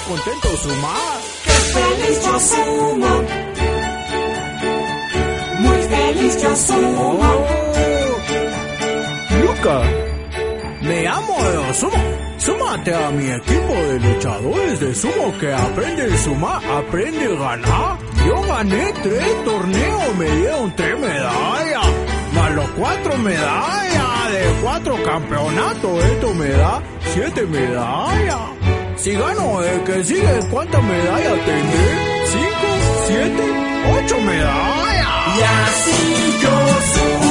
contento sumar. ¡Qué feliz yo sumo! Muy feliz yo sumo. Luca, me llamo Sumo. Súmate a mi equipo de luchadores de sumo que aprende a sumar, aprende a ganar. Yo gané 3 torneos, me dieron 3 medallas, más los 4 medallas de 4 campeonatos. Esto me da 7 medallas. Si gano el que sigue, ¿cuántas medallas tendré? 5, 7, 8 medallas. Y así yo sumo.